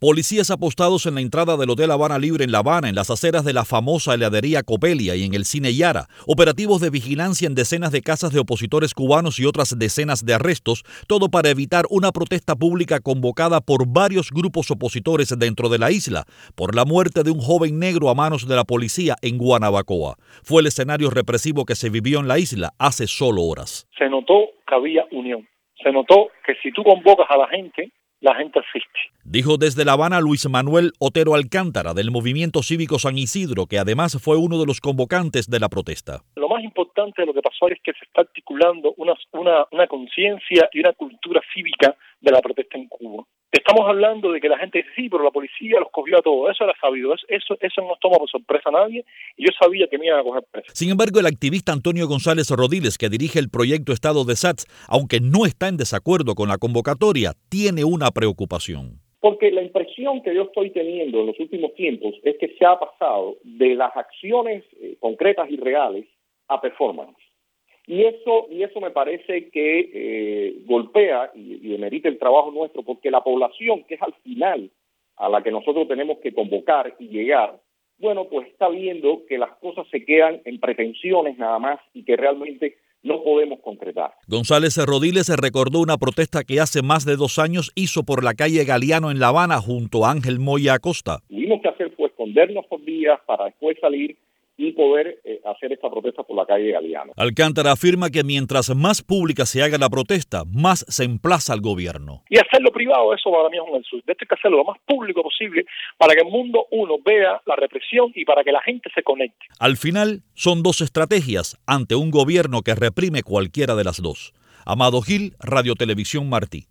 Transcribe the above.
Policías apostados en la entrada del Hotel Habana Libre en La Habana, en las aceras de la famosa heladería Copelia y en el Cine Yara. Operativos de vigilancia en decenas de casas de opositores cubanos y otras decenas de arrestos, todo para evitar una protesta pública convocada por varios grupos opositores dentro de la isla, por la muerte de un joven negro a manos de la policía en Guanabacoa. Fue el escenario represivo que se vivió en la isla hace solo horas. Se notó que había unión. Se notó que si tú convocas a la gente asiste. Dijo desde La Habana Luis Manuel Otero Alcántara, del Movimiento Cívico San Isidro, que además fue uno de los convocantes de la protesta. Lo más importante de lo que pasó es que se está articulando una conciencia y una cultura cívica de la protesta en Cuba. Estamos hablando de que la gente dice, sí, pero la policía los cogió a todos. Eso era sabido, eso no toma por sorpresa a nadie, y yo sabía que me iban a coger preso. Sin embargo, el activista Antonio González Rodiles, que dirige el proyecto Estado de SATS, aunque no está en desacuerdo con la convocatoria, tiene una preocupación. Porque la impresión que yo estoy teniendo en los últimos tiempos es que se ha pasado de las acciones concretas y reales a performance. Y eso me parece que golpea y demerita el trabajo nuestro, porque la población, que es al final a la que nosotros tenemos que convocar y llegar, bueno, pues está viendo que las cosas se quedan en pretensiones nada más y que realmente no podemos concretar. González Rodiles recordó una protesta que hace más de 2 años hizo por la calle Galeano en La Habana junto a Ángel Moya Acosta. Lo que tuvimos que hacer fue escondernos por días para después salir y poder hacer esta protesta por la calle Galeano. Alcántara afirma que mientras más pública se haga la protesta, más se emplaza al gobierno. Y hacerlo privado, eso para mí es un insulto. Esto hay que hacerlo lo más público posible para que el mundo, uno, vea la represión y para que la gente se conecte. Al final, son 2 estrategias ante un gobierno que reprime cualquiera de las 2. Amado Gil, Radio Televisión Martí.